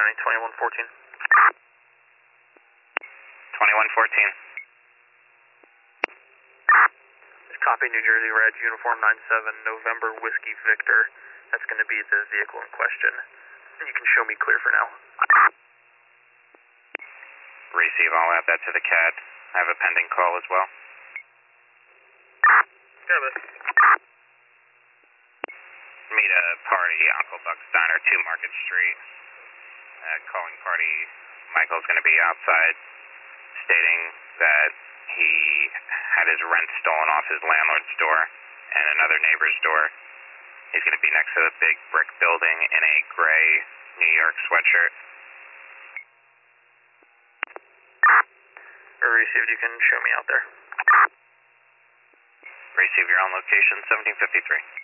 County, 2114. 2114. Copy, New Jersey Red, Uniform 97, November Whiskey Victor. That's going to be the vehicle in question. You can show me clear for now. Receive, I'll add that to the CAD. I have a pending call as well. Got it. Meet a party, Uncle Buck's Diner, 2 Market Street. Calling party, Michael's going to be outside, stating that he had his rent stolen off his landlord's door and another neighbor's door. He's going to be next to the big brick building in a gray New York sweatshirt. Received, you can show me out there. Receive, your own location, 1753.